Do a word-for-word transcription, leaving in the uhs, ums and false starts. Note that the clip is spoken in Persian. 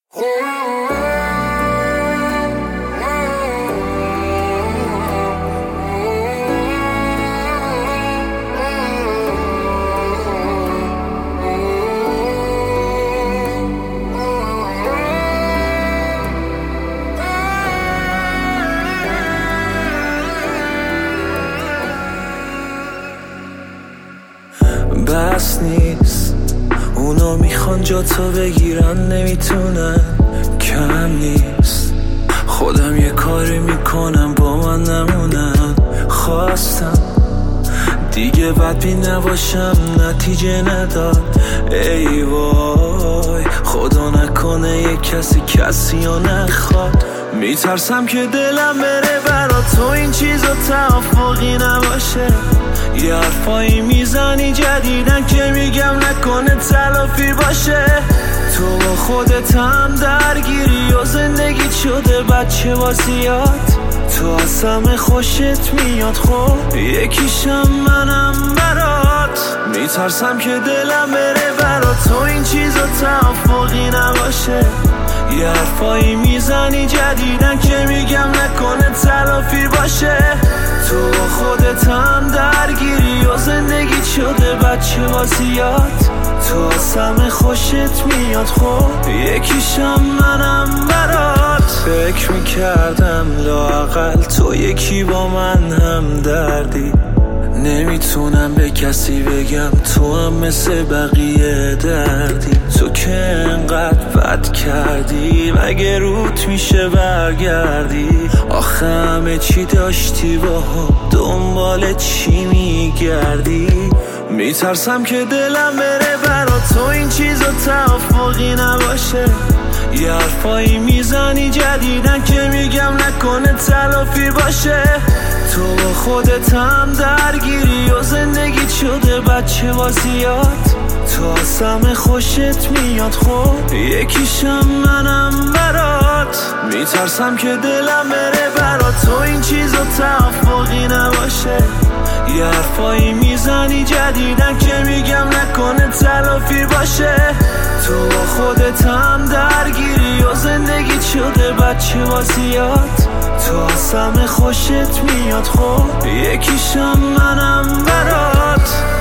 بس نیست اونا میخوان جا تو بگیرن، نمیتونن، کم نیست خودم یه کاری میکنم با من نمونن. خواستم دیگه بدبین نباشم، نتیجه نداد. ای وای خدا نکنه یه کسی کسی رو نخواد. میترسم که دلم بره برا تو این چیزا توافقی نباشه. یه حرفایی میزنی جدیدن که میگم نکنه تلافی باشه. تو با خودت هم درگیری و زندگی شده بچه بازیات. تو از همه خوشت میاد، خب یکیشم منم برات. میترسم که دلم بره برا تو این چیزا توافقی نباشه. یه حرفایی میزنی جدیدن که میگم نکنه تلافی باشه. تو با خودت هم درگیری و زندگی شده بچه بازیات. تو از همه خوشت میاد، خب یکیشم منم برات. فکر میکردم لااقل تو یکی با من هم دردی. نمیتونم به کسی بگم تو هم مثل بقیه دردی. تو که انقدر بد کردی مگه روت میشه برگردی؟ آخه همه چی داشتی با هم، دنبال چی میگردی؟ میترسم که دلم بره برا تو این چیزا توافقی نباشه. یه حرفایی میزنی جدیدن که میگم نکنه تلافی باشه. تو با خودت هم درگیری و زندگی شده بچه بازیات. تو از همه خوشت میاد، خب یکیشم منم برات. میترسم که دلم بره برا تو این چیزا توافقی نباشه. یه حرفایی میزنی جدیدن که میگم نکنه تلافی باشه. تو با خودت هم درگیری و زندگی شده بچه بازیات. تو از همه خوشت میاد، خب یکیشم منم برات.